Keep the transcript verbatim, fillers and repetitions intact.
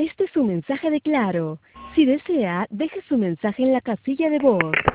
Este es un mensaje de Claro. Si desea, deje su mensaje en la casilla de voz.